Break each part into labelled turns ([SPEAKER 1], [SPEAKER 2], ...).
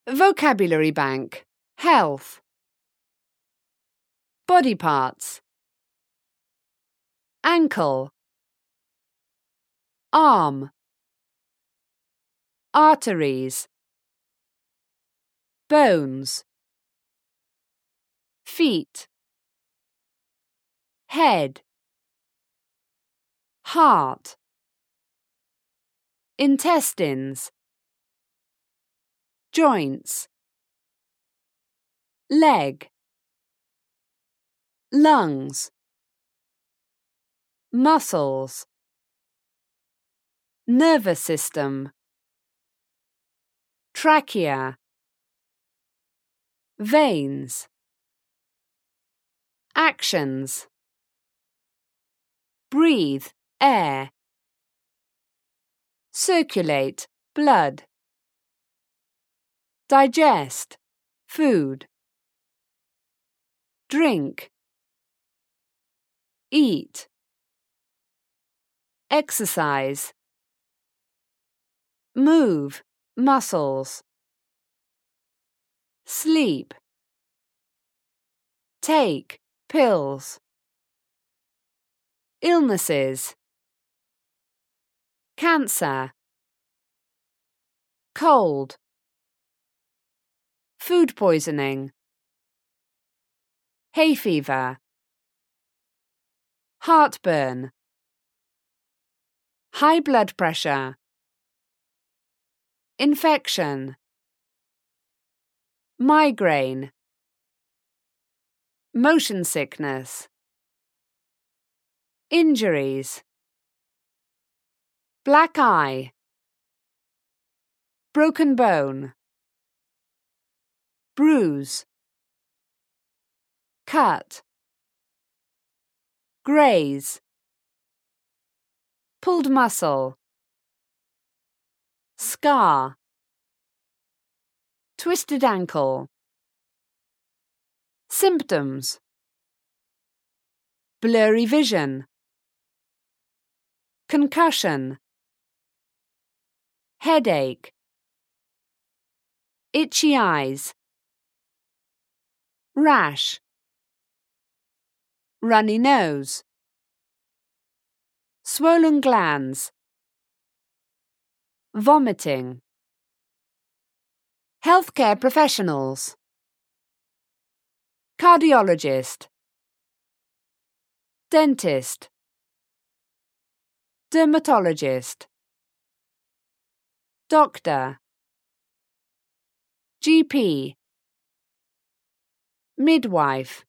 [SPEAKER 1] Vocabulary Bank. Health. Body parts. Ankle. Arm. Arteries. Bones. Feet. Head. Heart. Intestines. Joints. Leg. Lungs. Muscles. Nervous system. Trachea. Veins. Actions. Breathe, air. Circulate, blood. Digest, food. Drink. Eat. Exercise. Move, muscles. Sleep. Take, pills. Illnesses. Cancer. Cold. Food poisoning. Hay fever. Heartburn. High blood pressure. Infection. Migraine. Motion sickness. Injuries. Black eye. Broken bone. Bruise. Cut. Graze. Pulled muscle. Scar. Twisted ankle. Symptoms. Blurry vision. Concussion. Headache. Itchy eyes. Rash. Runny nose. Swollen glands. Vomiting. Healthcare professionals. Cardiologist. Dentist. Dermatologist. Doctor. GP. Midwife.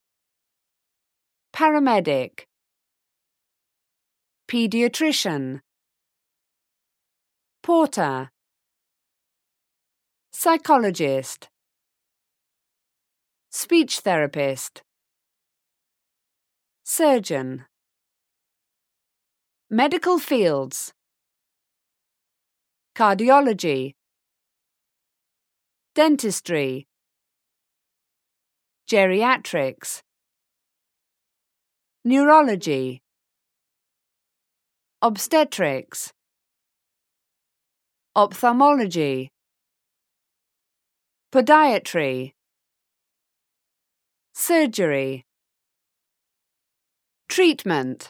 [SPEAKER 1] Paramedic. Pediatrician. Porter. Psychologist. Speech therapist. Surgeon. Medical fields. Cardiology. Dentistry. Geriatrics. Neurology. Obstetrics. Ophthalmology. Podiatry. Surgery. Treatment.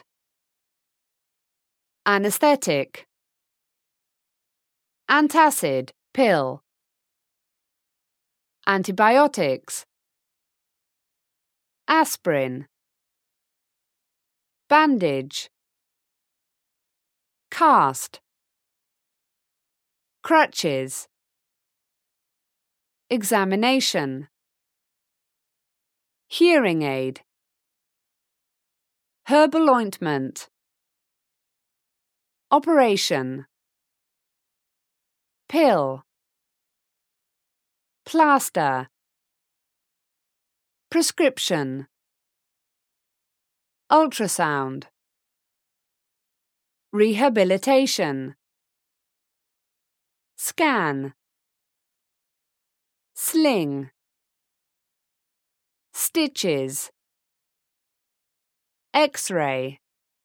[SPEAKER 1] Anesthetic. Antacid, pill. Antibiotics. Aspirin. Bandage. Cast. Crutches. Examination. Hearing aid. Herbal ointment. Operation. Pill. Plaster. Prescription. Ultrasound. Rehabilitation. Scan. Sling. Stitches. X-ray.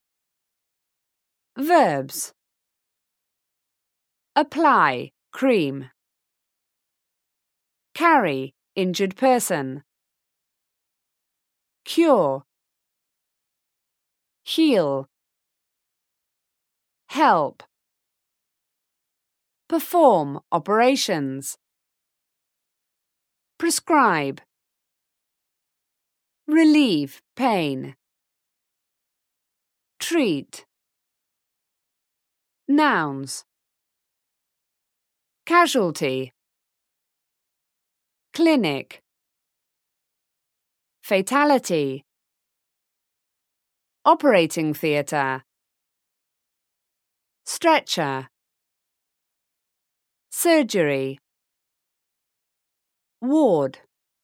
[SPEAKER 1] Verbs. Apply, cream. Carry injured person. Cure. Heal. Help. Perform operations. Prescribe. Relieve pain. Treat. Nouns. Casualty. Clinic. Fatality. Operating theatre. Stretcher. Surgery. Ward.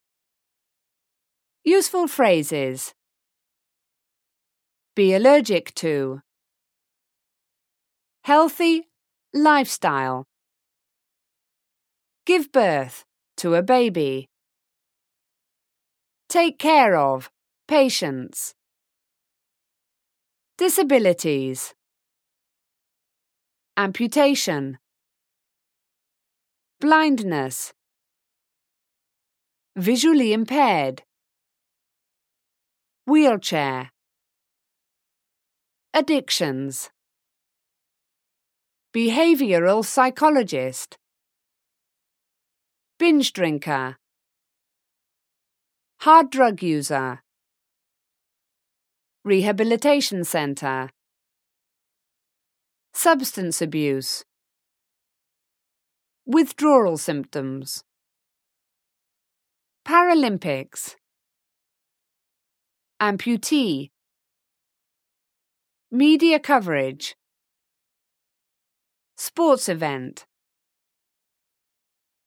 [SPEAKER 1] Useful phrases. Be allergic to. Healthy lifestyle. Give birth to a baby. Take care of patients. Disabilities. Amputation. Blindness. Visually impaired. Wheelchair. Addictions. Behavioral psychologist. Binge drinker. Hard drug user. Rehabilitation center. Substance abuse. Withdrawal symptoms. Paralympics. Amputee. Media coverage. Sports event.